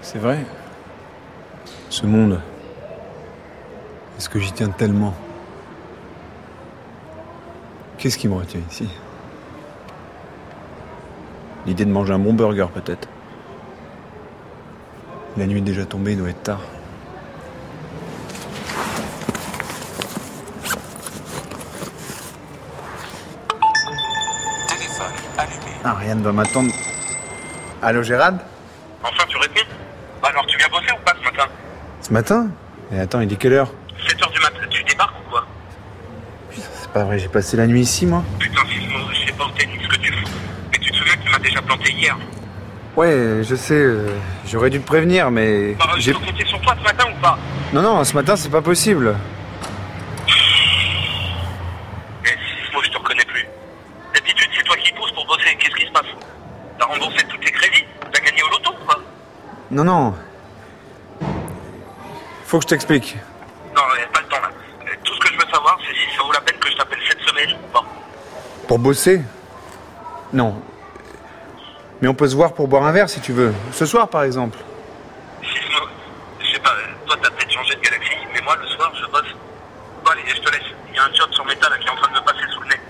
C'est vrai. Ce monde. Est-ce que j'y tiens tellement? Qu'est-ce qui me retient ici? L'idée de manger un bon burger, peut-être. La nuit est déjà tombée, il doit être tard. Téléphone allumé. Ariane va m'attendre. Allô, Gérald? Enfin, tu réponds? Bah alors, tu viens bosser ou pas ce matin? Ce matin? Et attends, il est quelle heure? 7h du matin, tu débarques ou quoi? C'est pas vrai, j'ai passé la nuit ici, moi. Putain, Sismo, je sais pas où t'es ni ce que tu fous. Mais tu te souviens que tu m'as déjà planté hier? Ouais, je sais, j'aurais dû te prévenir, mais... Bah, je peux compter sur toi ce matin ou pas? Non, ce matin, c'est pas possible. Eh, Sismo, je te reconnais plus. D'habitude, c'est toi qui pousses pour bosser. Qu'est-ce qui se passe? T'as remboursé tous tes crédits? T'as gagné au loto ou quoi? Non. Faut que je t'explique. Non, y a pas le temps là. Tout ce que je veux savoir, c'est si ça vaut la peine que je t'appelle cette semaine ou pas. Pour bosser? Non. Mais on peut se voir pour boire un verre, si tu veux. Ce soir, par exemple. Sismo, je sais pas, toi t'as peut-être changé de galaxie, mais moi le soir je bosse. Bon allez, je te laisse. Il y a un job sur métal là, qui est en train de me passer sous le nez.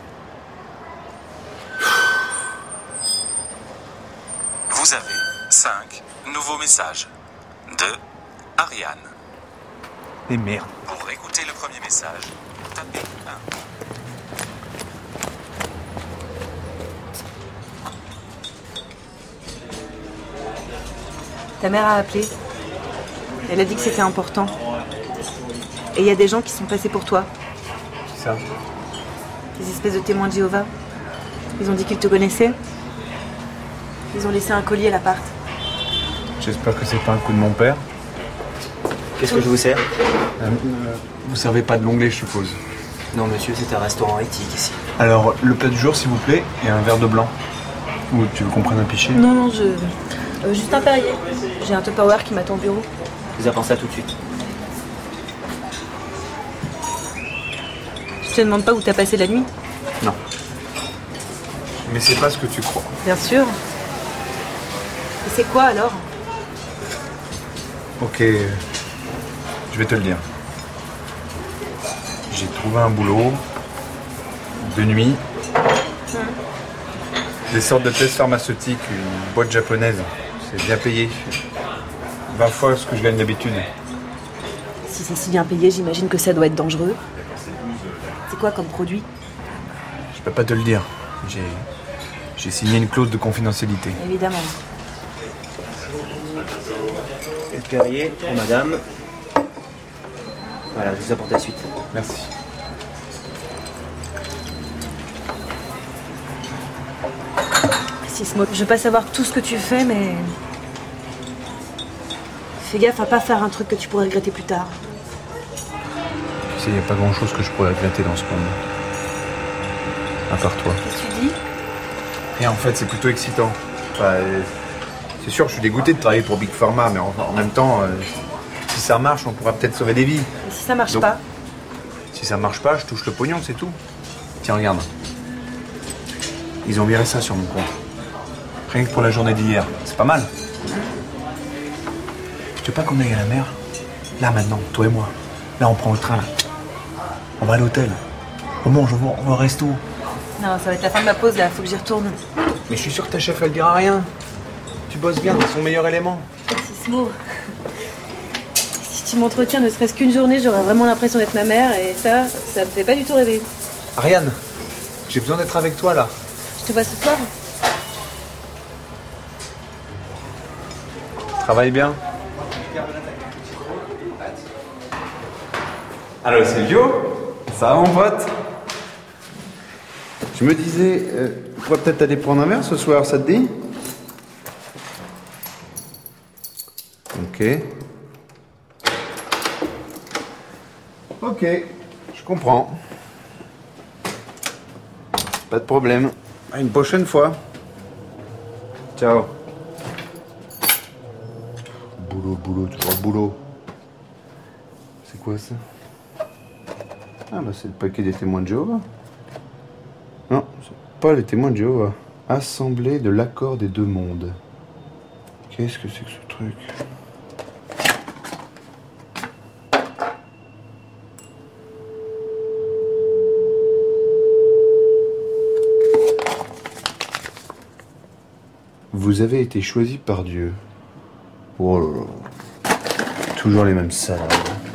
Vous avez 5 nouveaux messages de Ariane. Et merde. Pour écouter le premier message, tapez 1. Ta mère a appelé. Elle a dit que c'était important. Et il y a des gens qui sont passés pour toi. C'est ça. Des espèces de témoins de Jéhovah. Ils ont dit qu'ils te connaissaient. Ils ont laissé un collier à l'appart. J'espère que c'est pas un coup de mon père. Qu'est-ce que je vous sers? Vous servez pas de l'onglet, je suppose. Non, monsieur, c'est un restaurant éthique ici. Alors, le plat du jour, s'il vous plaît, et un verre de blanc. Ou tu veux qu'on prenne un pichet? Non, juste un Perrier. J'ai un Tupperware qui m'attend au bureau. Je vous apprends ça tout de suite. Je te demande pas où t'as passé la nuit. Non. Mais c'est pas ce que tu crois. Bien sûr. Et c'est quoi alors? Ok, je vais te le dire. J'ai trouvé un boulot de nuit. Des sortes de tests pharmaceutiques, une boîte japonaise. C'est bien payé. 20 fois ce que je gagne d'habitude. Si c'est si bien payé, j'imagine que ça doit être dangereux. C'est quoi comme produit? Je peux pas te le dire. J'ai signé une clause de confidentialité. Évidemment. Le Perrier pour madame. Voilà, je vous apporte la suite. Merci. Sismo, je veux pas savoir tout ce que tu fais, mais... Fais gaffe à pas faire un truc que tu pourrais regretter plus tard. Tu sais, il n'y a pas grand-chose que je pourrais regretter dans ce monde. À part toi. Qu'est-ce que tu dis? Et en fait, c'est plutôt excitant. Enfin, c'est sûr, je suis dégoûté de travailler pour Big Pharma, mais en même temps, si ça marche, on pourra peut-être sauver des vies. Et si ça marche Donc, pas? Si ça marche pas, je touche le pognon, c'est tout. Tiens, regarde. Ils ont viré ça sur mon compte. Rien que pour la journée d'hier. C'est pas mal. Tu veux pas qu'on aille à la mer? Là, maintenant, toi et moi. Là, on prend le train, là. On va à l'hôtel. On mange, on va au resto. Non, ça va être la fin de ma pause, là. Faut que j'y retourne. Mais je suis sûr que ta chef, elle dira rien. Tu bosses bien, c'est son meilleur élément. Sismo. Si tu m'entretiens ne serait-ce qu'une journée, j'aurais vraiment l'impression d'être ma mère. Et ça me fait pas du tout rêver. Ariane, j'ai besoin d'être avec toi, là. Je te vois ce soir. Travaille bien. Allô, Silvio? Ça va, mon pote? Je me disais, on pourrait peut-être aller prendre un verre ce soir, ça te dit? Ok. Ok, je comprends. Pas de problème. À une prochaine fois. Ciao. Boulot, toujours le boulot. C'est quoi ça? Ah bah c'est le paquet des témoins de Jéhovah. Non, c'est pas les témoins de Jéhovah. Assemblée de l'accord des deux mondes. Ok. Qu'est-ce que c'est que ce truc? Vous avez été choisi par Dieu. Oh là là. Toujours les mêmes salades.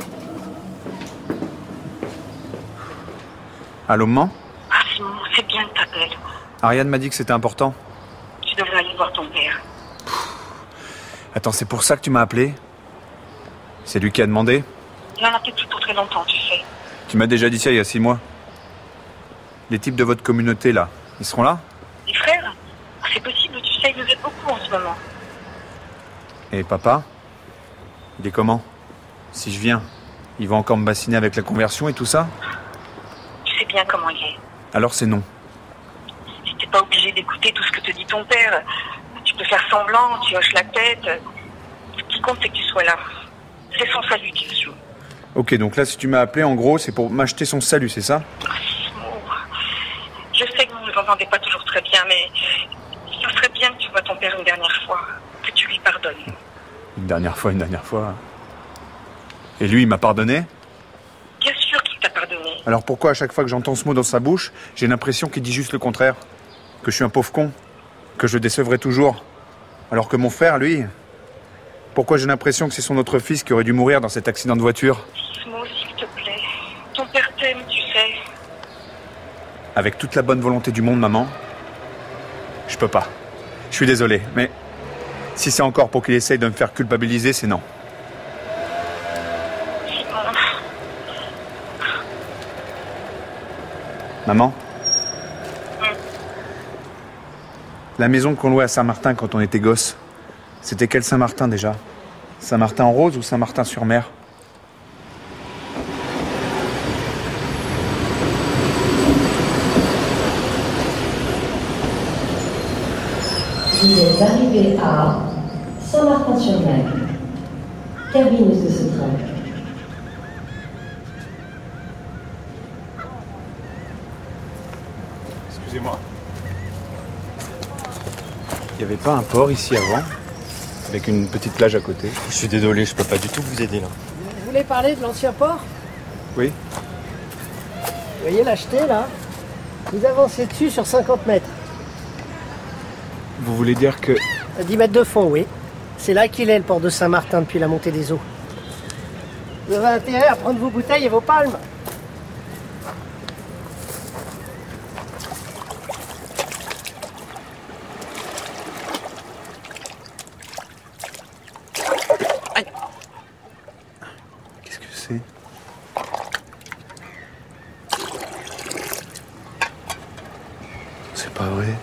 Allô, maman? Ah Simon, c'est bien que t'appelles. Ariane m'a dit que c'était important. Tu devrais aller voir ton père. Attends, c'est pour ça que tu m'as appelé? C'est lui qui a demandé? Il en a peut-être plus pour très longtemps, tu sais. Tu m'as déjà dit ça il y a 6 mois. Les types de votre communauté, là, ils seront là? Les frères? C'est possible, tu sais, ils nous aident beaucoup en ce moment. Et papa? Il est comment? Si je viens, il va encore me bassiner avec la conversion et tout ça? Tu sais bien comment il est. Alors c'est non. Si t'es pas obligé d'écouter tout ce que te dit ton père, tu peux faire semblant, tu hoches la tête. Ce qui compte, c'est que tu sois là. C'est son salut qui se joue. Ok, donc là, si tu m'as appelé, en gros, c'est pour m'acheter son salut, c'est ça? Je sais que vous ne vous entendez pas toujours très bien, mais ça serait bien que tu vois ton père une dernière fois, que tu lui pardonnes. Une dernière fois. Et lui, il m'a pardonné? Bien sûr qu'il t'a pardonné. Alors pourquoi à chaque fois que j'entends ce mot dans sa bouche, j'ai l'impression qu'il dit juste le contraire? Que je suis un pauvre con? Que je le décevrai toujours? Alors que mon frère, lui... Pourquoi j'ai l'impression que c'est son autre fils qui aurait dû mourir dans cet accident de voiture? Sismo, s'il te plaît. Ton père t'aime, tu sais. Avec toute la bonne volonté du monde, maman, je peux pas. Je suis désolé, mais si c'est encore pour qu'il essaye de me faire culpabiliser, c'est non. Simon. Maman? La maison qu'on louait à Saint-Martin quand on était gosse, c'était quel Saint-Martin déjà? Saint-Martin-en-Rose ou Saint-Martin-sur-Mer? Vous êtes arrivé à Saint-Martin-sur-Mer. Terminus de ce train. Excusez-moi. Il n'y avait pas un port ici avant? Avec une petite plage à côté? Je suis désolé, je peux pas du tout vous aider là. Vous voulez parler de l'ancien port? Oui. Vous voyez l'acheter là? Vous avancez dessus sur 50 mètres. Vous voulez dire que... À 10 mètres de fond, oui. C'est là qu'il est, le port de Saint-Martin, depuis la montée des eaux. Vous avez intérêt à prendre vos bouteilles et vos palmes. Qu'est-ce que c'est? C'est pas vrai.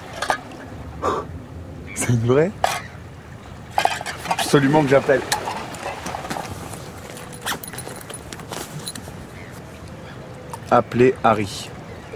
C'est une vraie? Faut absolument que j'appelle. Appelez Harry.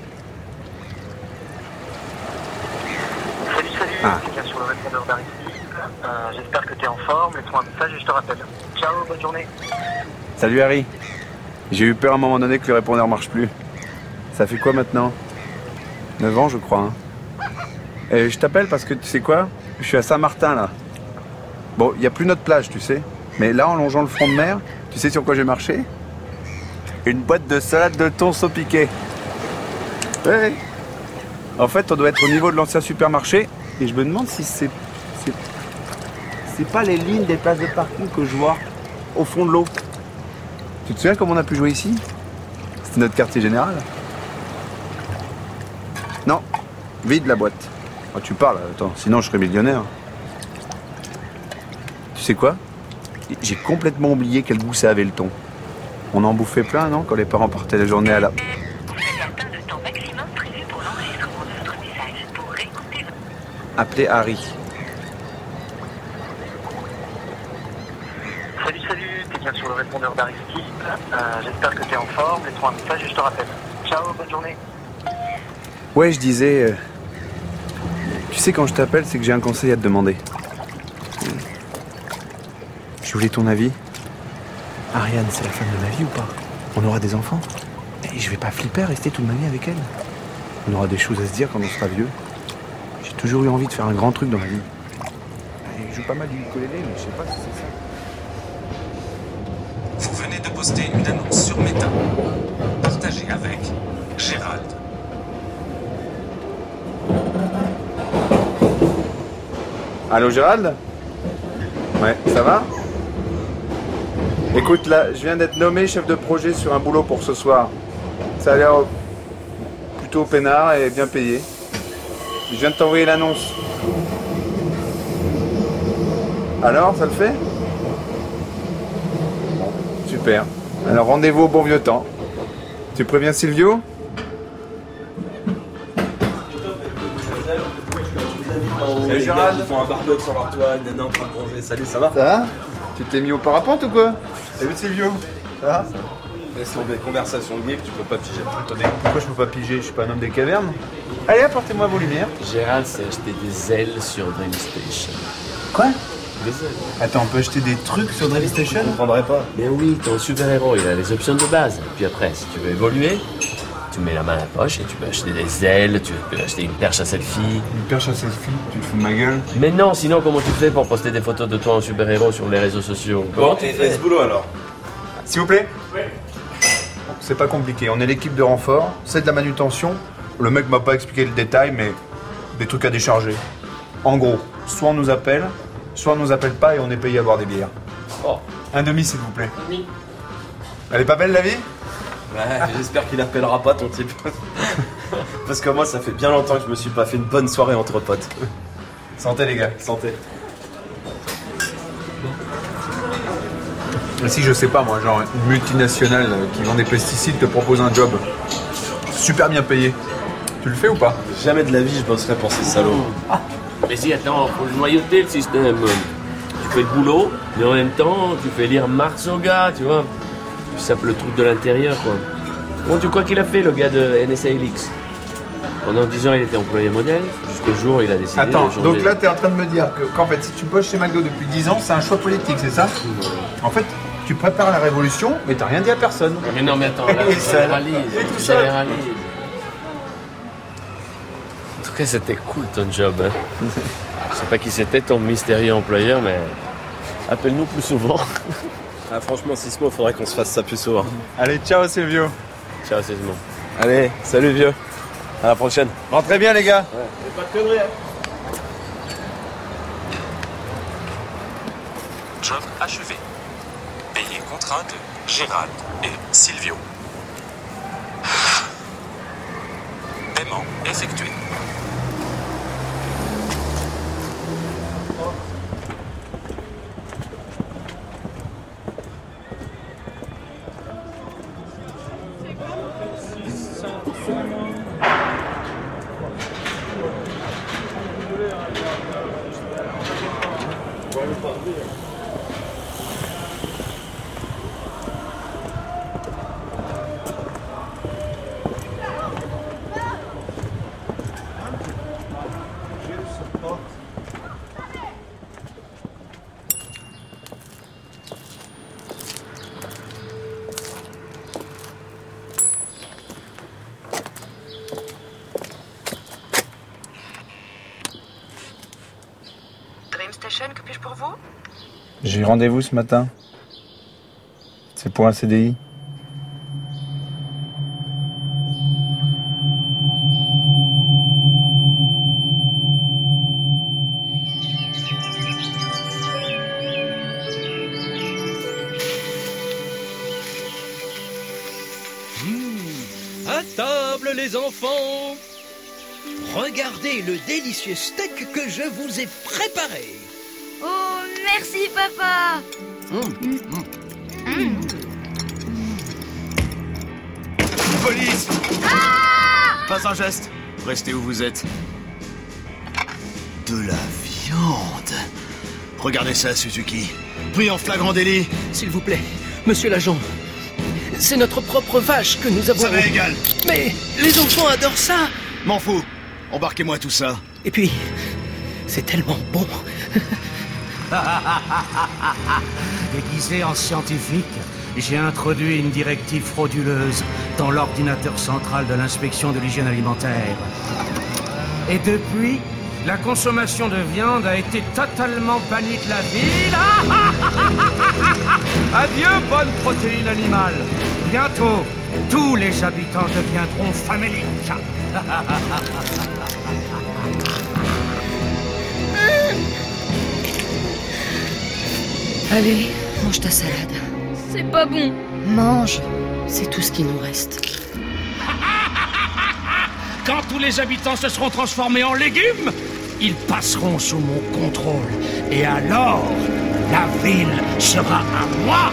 Salut, Ah. c'est bien sur le répondeur d'Aristide. J'espère que tu es en forme, laisse-moi un message et je te rappelle. Ciao, bonne journée. Salut Harry. J'ai eu peur à un moment donné que le répondeur marche plus. Ça fait quoi maintenant? 9 ans je crois. Hein. Et je t'appelle parce que tu sais quoi? Je suis à Saint-Martin là. Bon, il n'y a plus notre plage, tu sais. Mais là, en longeant le front de mer, tu sais sur quoi j'ai marché? Une boîte de salade de thon saupiqué. Ouais. En fait, on doit être au niveau de l'ancien supermarché. Et je me demande si c'est pas les lignes des places de parking que je vois au fond de l'eau. Tu te souviens comment on a pu jouer ici? C'était notre quartier général. Non, vide la boîte. Oh, tu parles, attends, sinon je serais millionnaire. Tu sais quoi? J'ai complètement oublié quel goût ça avait le thon. On en bouffait plein, non? Quand les parents partaient la journée à la... Vous avez atteint le temps maximum prévu pour l'enregistrement de votre message. Pour réécouter votre... Appelez Harry. Salut, t'es bien sur le répondeur d'Aristide. J'espère que tu es en forme, laisse-moi un message et je te rappelle. Ciao, bonne journée. Ouais, je disais... Tu sais, quand je t'appelle, c'est que j'ai un conseil à te demander. Je voulais ton avis. Ariane, c'est la femme de ma vie ou pas? On aura des enfants? Et je vais pas flipper à rester toute ma vie avec elle. On aura des choses à se dire quand on sera vieux. J'ai toujours eu envie de faire un grand truc dans ma vie. Et joue pas mal du ukulélé, mais je sais pas si c'est ça. Vous venez de poster une annonce sur Meta. Partagée avec Gérald. Allô Gérald? Ouais, ça va? Écoute, là, je viens d'être nommé chef de projet sur un boulot pour ce soir. Ça a l'air plutôt peinard et bien payé. Je viens de t'envoyer l'annonce. Alors, ça le fait? Bon, super. Alors, rendez-vous au bon vieux temps. Tu préviens Silvio? Salut Gérald, ils font un barbecue sur leur toit, Nana en train de manger. Salut, ça va? Ça va? Tu t'es mis au parapente ou quoi? Salut Silvio. Ça va? Laisse tomber, conversation de geek, tu peux pas piger. Attendez, pourquoi je peux pas piger? Je suis pas un homme des cavernes. Allez, apportez-moi vos lumières. Gérald s'est acheté des ailes sur Dream Station. Quoi? Des ailes. Attends, on peut acheter des trucs sur Dream Station? Je comprendrais pas. Mais oui, ton super-héros, il a les options de base. Puis après, si tu veux évoluer, tu mets la main à la poche et tu peux acheter des ailes, tu peux acheter une perche à selfie. Une perche à selfie? Tu te fous de ma gueule? Mais non, sinon comment tu fais pour poster des photos de toi en super-héros sur les réseaux sociaux? Bon, et ce boulot alors? S'il vous plaît? Oui. C'est pas compliqué, on est l'équipe de renfort, c'est de la manutention. Le mec m'a pas expliqué le détail, mais des trucs à décharger. En gros, soit on nous appelle pas et on est payé à boire des bières. Oh. Un demi s'il vous plaît. Demi. Elle est pas belle la vie? Ouais, j'espère qu'il appellera pas ton type. Parce que moi, ça fait bien longtemps que je me suis pas fait une bonne soirée entre potes. Santé les gars. Santé. Si je sais pas moi, genre une multinationale qui vend des pesticides te propose un job super bien payé. Tu le fais ou pas? Jamais de la vie je bosserai pour ces salauds. Mais si, attends, faut le noyauter le système. Tu fais le boulot, mais en même temps, tu fais lire Marx au gars, tu vois. Tu sapes le truc de l'intérieur, quoi. Bon, tu crois qu'il a fait, le gars de NSALX? Pendant 10 ans, il était employé modèle, jusqu'au jour où il a décidé Attends, de changer. donc là, t'es en train de me dire qu'en fait, si tu bosses chez McDo depuis 10 ans, c'est un choix politique, c'est ça? En fait, tu prépares la révolution, mais t'as rien dit à personne. Mais non, mais attends, là, Et tu ça, généralises, et tout tu ça. généralises. En tout cas, c'était cool ton job, hein. Je sais pas qui c'était, ton mystérieux employeur, mais appelle-nous plus souvent. Ah, franchement, Sismo, faudrait qu'on se fasse ça plus souvent. Allez, ciao Silvio. Ciao, Sismo. Allez, salut vieux. À la prochaine. Rentrez bien les gars. Ouais. Et pas de conneries, hein. Job achevé. Payé contrat de Gérald et Silvio. Paiement effectué. Dream Station, que puis-je pour vous? J'ai rendez-vous ce matin. C'est pour un CDI. À table les enfants, regardez le délicieux steak que je vous ai préparé. Oh, merci papa. Police! Ah! Pas un geste. Restez où vous êtes. De la viande. Regardez ça, Suzuki. Pris en flagrant délit. S'il vous plaît, monsieur l'agent. C'est notre propre vache que nous avons... Ça m'est égal. Mais les enfants adorent ça. M'en fous. Embarquez-moi tout ça. Et puis, c'est tellement bon. Déguisé en scientifique, j'ai introduit une directive frauduleuse dans l'ordinateur central de l'inspection de l'hygiène alimentaire. Et depuis, la consommation de viande a été totalement bannie de la ville. Adieu, bonne protéine animale. Bientôt, tous les habitants deviendront faméliques. Allez, mange ta salade. C'est pas bon. Mange, c'est tout ce qui nous reste. Quand tous les habitants se seront transformés en légumes, ils passeront sous mon contrôle. Et alors, la ville sera à moi.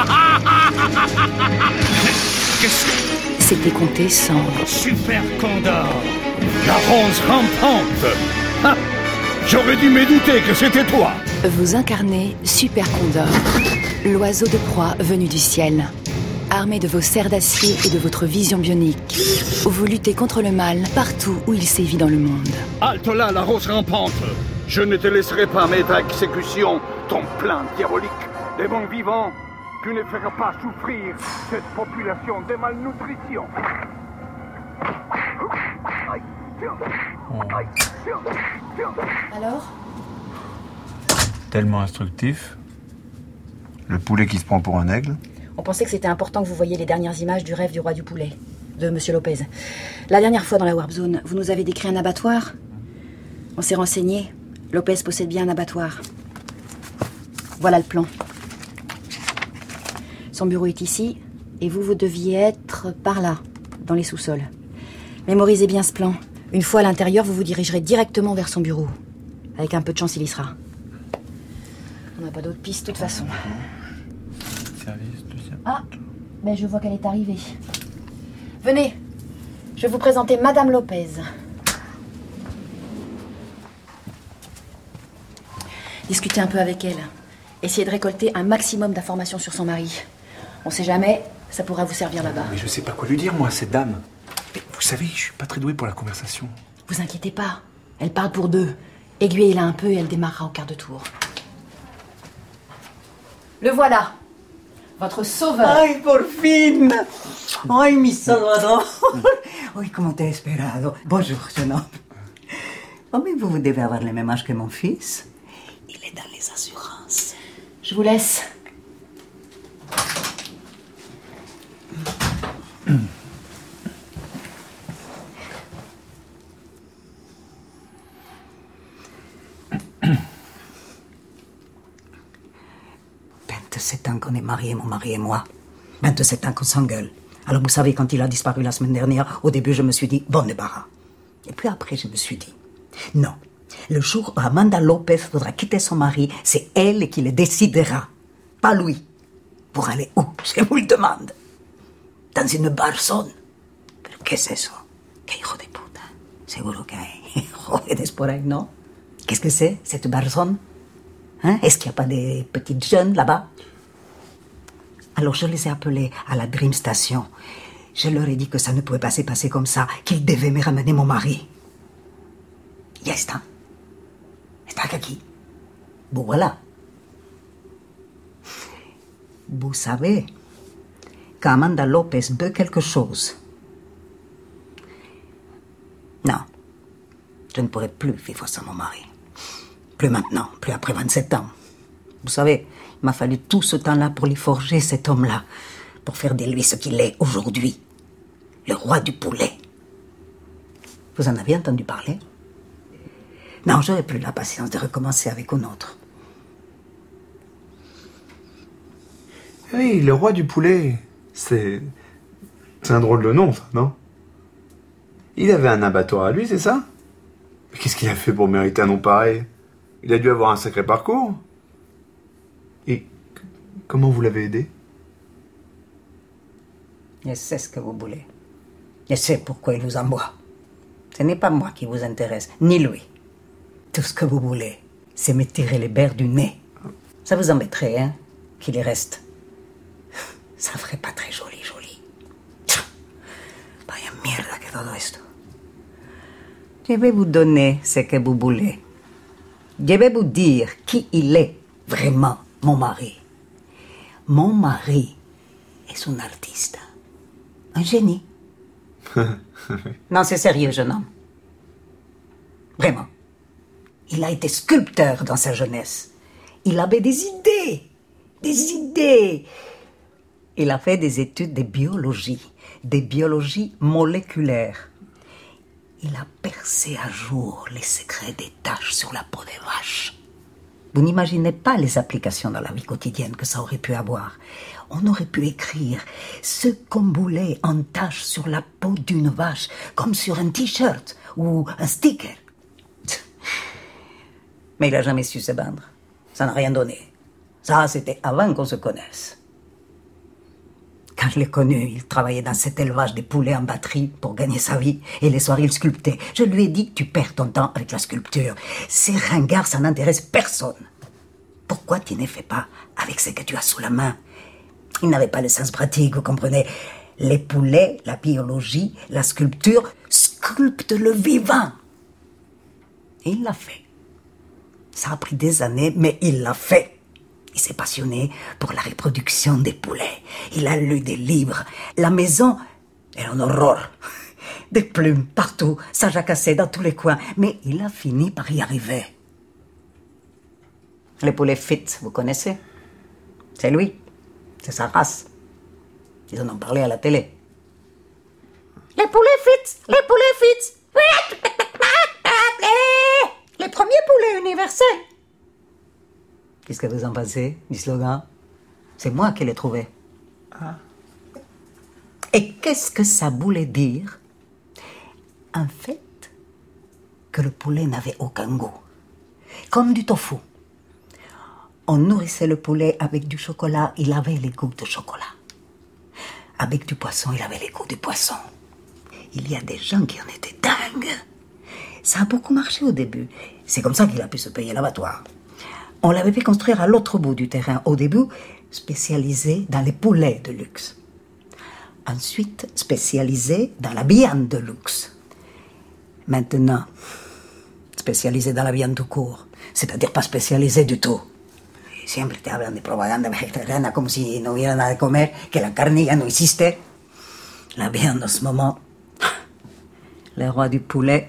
Qu'est-ce que... C'était compté 100. Super Condor, la rose rampante. Ah, j'aurais dû me douter que c'était toi. Vous incarnez Super Condor, l'oiseau de proie venu du ciel. Armé de vos serres d'acier et de votre vision bionique, vous luttez contre le mal partout où il sévit dans le monde. Halte là, la rose rampante. Je ne te laisserai pas mettre à exécution ton plan diabolique. Des bons vivants, tu ne feras pas souffrir cette population de malnutrition. Alors ? Tellement instructif. Le poulet qui se prend pour un aigle. On pensait que c'était important que vous voyiez les dernières images du rêve du roi du poulet, de Monsieur Lopez. La dernière fois dans la Warp Zone, vous nous avez décrit un abattoir. On s'est renseigné. Lopez possède bien un abattoir. Voilà le plan. Son bureau est ici, et vous deviez être par là, dans les sous-sols. Mémorisez bien ce plan. Une fois à l'intérieur, vous vous dirigerez directement vers son bureau. Avec un peu de chance, il y sera. On n'a pas d'autre piste de toute façon. Ah, mais je vois qu'elle est arrivée. Venez, je vais vous présenter Madame Lopez. Discutez un peu avec elle. Essayez de récolter un maximum d'informations sur son mari. On sait jamais, ça pourra vous servir là-bas. Mais je sais pas quoi lui dire, moi, cette dame. Mais vous savez, je suis pas très doué pour la conversation. Vous inquiétez pas, elle parle pour deux. Aiguillez-la un peu et elle démarrera au quart de tour. Le voilà. Votre sauveur. ¡Ay, por fin! ¡Ay, mi Salvador! ¡Ay, como te he esperado! Bonjour, jeune homme. Oh, mais vous devez avoir le même âge que mon fils. Il est dans les assurances. Je vous laisse. C'est ans qu'on est mariés, mon mari et moi. 27 ans qu'on s'engueule. Alors vous savez, quand il a disparu la semaine dernière, au début je me suis dit, bon débarras. Et puis après je me suis dit, non, le jour où Amanda Lopez voudra quitter son mari, c'est elle qui le décidera, pas lui. Pour aller où? Je vous le demande. Dans une barzone. ¿Pero qué es eso? ¿Qué hijo de puta? Seguro que hay jóvenes por ahí, ¿no? Qu'est-ce que c'est, cette barzone? Hein? Est-ce qu'il n'y a pas des petites jeunes là-bas? Alors je les ai appelés à la Dream Station. Je leur ai dit que ça ne pouvait pas se passer comme ça, qu'ils devaient me ramener mon mari. Ya está. Está aquí. Bon, voilà. Vous savez, quand Amanda Lopez veut quelque chose, non, je ne pourrai plus vivre sans mon mari. Plus maintenant, plus après 27 ans. Vous savez, il m'a fallu tout ce temps-là pour lui forger cet homme-là, pour faire de lui ce qu'il est aujourd'hui, le roi du poulet. Vous en avez entendu parler? Non, j'aurais plus la patience de recommencer avec un autre. Oui, le roi du poulet. C'est un drôle de nom, ça, non? Il avait un abattoir à lui, c'est ça? Mais qu'est-ce qu'il a fait pour mériter un nom pareil? Il a dû avoir un sacré parcours. Et comment vous l'avez aidé? Je sais ce que vous voulez. Je sais pourquoi il vous envoie. Ce n'est pas moi qui vous intéresse, ni lui. Tout ce que vous voulez, c'est me tirer les berres du nez. Ça vous embêterait, hein, qu'il y reste. Ça ferait pas très joli. Vaya mierda que todo esto. Je vais vous donner ce que vous voulez. Je vais vous dire qui il est vraiment, mon mari. Mon mari est un artiste. Un génie. Non, c'est sérieux, jeune homme. Vraiment. Il a été sculpteur dans sa jeunesse. Il avait des idées. Des idées. Il a fait des études de biologie moléculaire. Il a percé à jour les secrets des taches sur la peau des vaches. Vous n'imaginez pas les applications dans la vie quotidienne que ça aurait pu avoir. On aurait pu écrire ce qu'on voulait en taches sur la peau d'une vache, comme sur un t-shirt ou un sticker. Mais il n'a jamais su se vendre. Ça n'a rien donné. Ça, c'était avant qu'on se connaisse. Quand je l'ai connu, il travaillait dans cet élevage des poulets en batterie pour gagner sa vie. Et les soirs, il sculptait. Je lui ai dit, tu perds ton temps avec la sculpture. Ces ringards, ça n'intéresse personne. Pourquoi tu ne fais pas avec ce que tu as sous la main? Il n'avait pas le sens pratique, vous comprenez. Les poulets, la biologie, la sculpture sculptent le vivant. Et il l'a fait. Ça a pris des années, mais il l'a fait. Il s'est passionné pour la reproduction des poulets. Il a lu des livres. La maison est en horreur. Des plumes partout, ça jacassait dans tous les coins. Mais il a fini par y arriver. Les poulets Fitz, vous connaissez? C'est lui. C'est sa race. Ils en ont parlé à la télé. Les poulets Fitz! Les poulets Fitz! Les premiers poulets universels. Qu'est-ce que vous en pensez du slogan? C'est moi qui l'ai trouvé. Ah. Et qu'est-ce que ça voulait dire? En fait, que le poulet n'avait aucun goût. Comme du tofu. On nourrissait le poulet avec du chocolat, il avait les goûts de chocolat. Avec du poisson, il avait les goûts du poisson. Il y a des gens qui en étaient dingues. Ça a beaucoup marché au début. C'est comme ça qu'il a pu se payer l'abattoir. On l'avait fait construire à l'autre bout du terrain. Au début, spécialisé dans les poulets de luxe. Ensuite, spécialisé dans la viande de luxe. Maintenant, spécialisé dans la viande tout court. C'est-à-dire pas spécialisé du tout. Siempre te hablan de propaganda vegetariana como si no hubiera nada de comer, que la carne ya no existe. La viande en ce moment, le roi du poulet.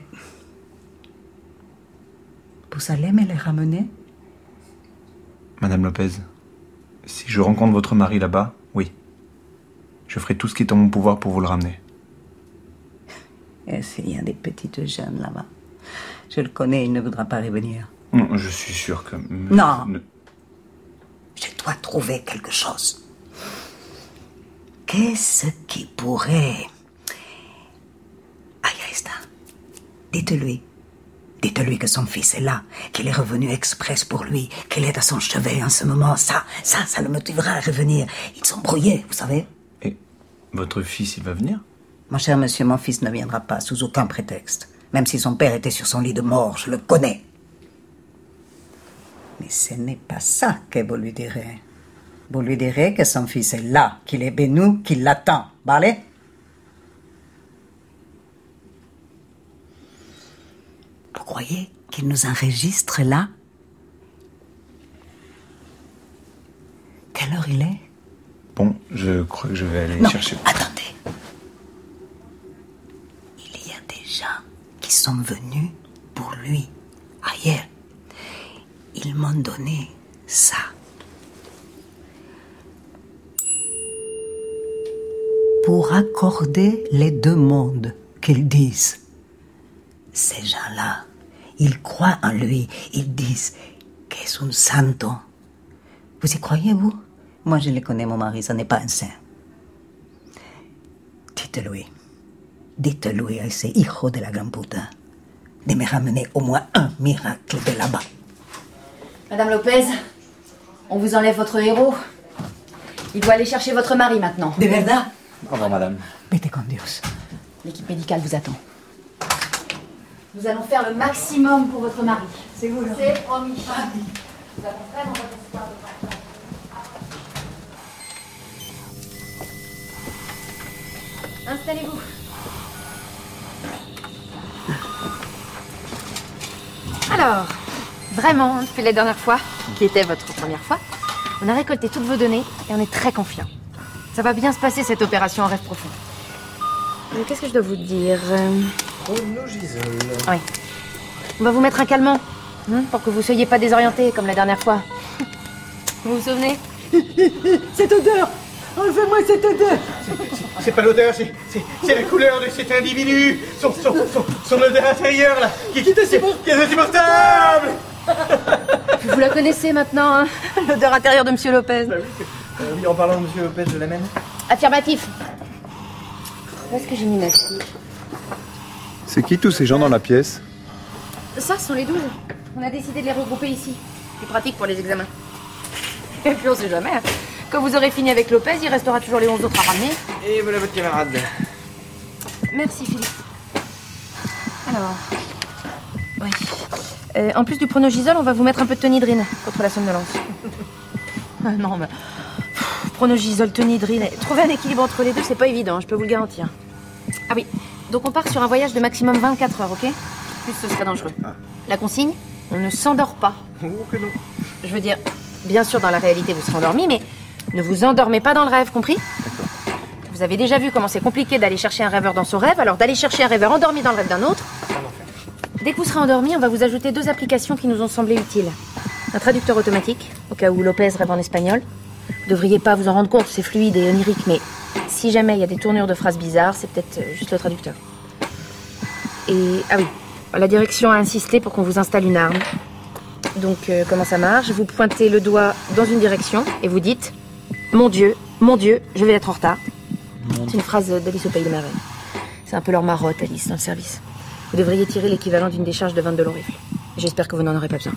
Vous allez me les ramener? Madame Lopez, si je rencontre votre mari là-bas, oui. Je ferai tout ce qui est en mon pouvoir pour vous le ramener. Et s'il y a des petites jeunes là-bas, je le connais, il ne voudra pas revenir. Non, je suis sûr que... Non. Je dois trouver quelque chose. Qu'est-ce qui pourrait... Ahí está. Dites-lui. Dites-lui que son fils est là, qu'il est revenu express pour lui, qu'il est à son chevet en ce moment. Ça le motivera à revenir. Ils sont brouillés, vous savez. Et votre fils, il va venir? Mon cher monsieur, mon fils ne viendra pas sous aucun prétexte. Même si son père était sur son lit de mort, je le connais. Mais ce n'est pas ça que vous lui direz. Vous lui direz que son fils est là, qu'il est bénou, qu'il l'attend. Vale? Vous croyez qu'il nous enregistre là? Quelle heure il est? Bon, je crois que je vais aller chercher... Attendez. Il y a des gens qui sont venus pour lui, ailleurs. Ils m'ont donné ça. Pour accorder les deux mondes qu'ils disent. Ces gens-là, ils croient en lui. Ils disent qu'est-ce un santo. Vous y croyez, vous? Moi, je le connais, mon mari, ça n'est pas un saint. Dites-lui à ese hijo de la gran puta de me ramener au moins un miracle de là-bas. Madame Lopez, on vous enlève votre héros. Il doit aller chercher votre mari maintenant. De verdad? Au revoir, madame. Vete con Dios. L'équipe médicale vous attend. Nous allons faire le maximum pour votre mari. C'est vous, c'est promis. Nous avons vraiment votre espoir de votre... Installez-vous. Alors, vraiment, depuis la dernière fois, qui était votre première fois, on a récolté toutes vos données et on est très confiants. Ça va bien se passer cette opération en rêve profond. Qu'est-ce que je dois vous dire? Chronogisol. Oui. On va vous mettre un calmant. Pour que vous soyez pas désorientés comme la dernière fois. Vous vous souvenez? Cette odeur! Enlevez-moi cette odeur! C'est pas l'odeur, c'est la couleur de cet individu. Son odeur intérieure, là, qui est insupportable. Vous la connaissez maintenant, hein? L'odeur intérieure de Monsieur Lopez. Bah oui, en parlant de Monsieur Lopez, je l'amène. Affirmatif. Où est-ce que j'ai mis ma fille? C'est qui tous ces gens dans la pièce? Ça, ce sont les 12. On a décidé de les regrouper ici. Plus pratique pour les examens. Et puis on sait jamais. Hein. Quand vous aurez fini avec Lopez, il restera toujours les 11 autres à ramener. Et voilà votre camarade. Merci Philippe. Alors... Oui. En plus du pronogisol, on va vous mettre un peu de tonidrine contre la somnolence. Non, mais... Pronogisol, tonidrine... Trouver un équilibre entre les deux, c'est pas évident, je peux vous le garantir. Ah oui, donc on part sur un voyage de maximum 24 heures, ok? Plus ce serait dangereux. La consigne, on ne s'endort pas. Oh que non. Je veux dire, bien sûr, dans la réalité, vous serez endormi, mais ne vous endormez pas dans le rêve, compris? D'accord. Vous avez déjà vu comment c'est compliqué d'aller chercher un rêveur dans son rêve, alors d'aller chercher un rêveur endormi dans le rêve d'un autre. Dès que vous serez endormi, on va vous ajouter 2 applications qui nous ont semblé utiles. Un traducteur automatique, au cas où Lopez rêve en espagnol. Vous devriez pas vous en rendre compte, c'est fluide et onirique, mais si jamais il y a des tournures de phrases bizarres, c'est peut-être juste le traducteur. Et, ah oui, la direction a insisté pour qu'on vous installe une arme. Donc, comment ça marche? Vous pointez le doigt dans une direction et vous dites « Mon Dieu, je vais être en retard ». C'est une phrase d'Alice au Pays des Merveilles. C'est un peu leur marotte, Alice, dans le service. Vous devriez tirer l'équivalent d'une décharge de 22 longs rifles. J'espère que vous n'en aurez pas besoin.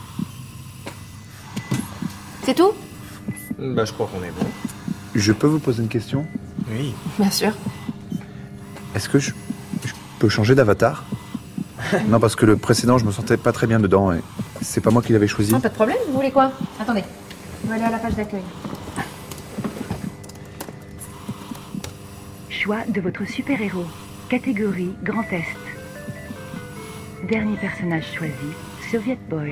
C'est tout? Bah, je crois qu'on est bon. Je peux vous poser une question? Oui. Bien sûr. Est-ce que je peux changer d'avatar? Non, parce que le précédent, je me sentais pas très bien dedans et c'est pas moi qui l'avais choisi. Non, pas de problème, vous voulez quoi? Attendez, on va aller à la page d'accueil. Choix de votre super-héros. Catégorie Grand Est. Dernier personnage choisi, Soviet Boy.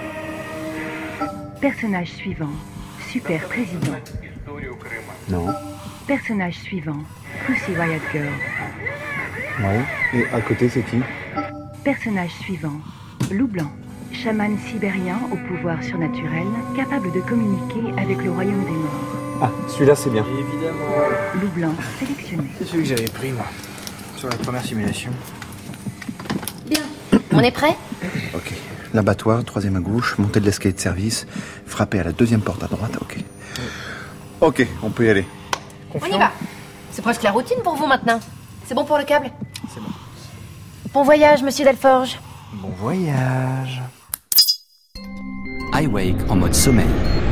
Personnage suivant, Super Président. Non. Personnage suivant, Pussy Riot Girl. Ouais. Et à côté, c'est qui? Personnage suivant, Loup Blanc. Chaman sibérien au pouvoir surnaturel, capable de communiquer avec le royaume des morts. Ah, celui-là, c'est bien. Évidemment. Loup Blanc sélectionné. C'est celui que j'avais pris, moi, sur la première simulation. Bien. On est prêt? Ok. L'abattoir, 3e à gauche, montée de l'escalier de service, frapper à la 2e porte à droite, ok. Ok, on peut y aller. On y va. C'est presque la routine pour vous maintenant. C'est bon pour le câble? C'est bon. Bon voyage, monsieur Delforge. Bon voyage. iWake en mode sommeil.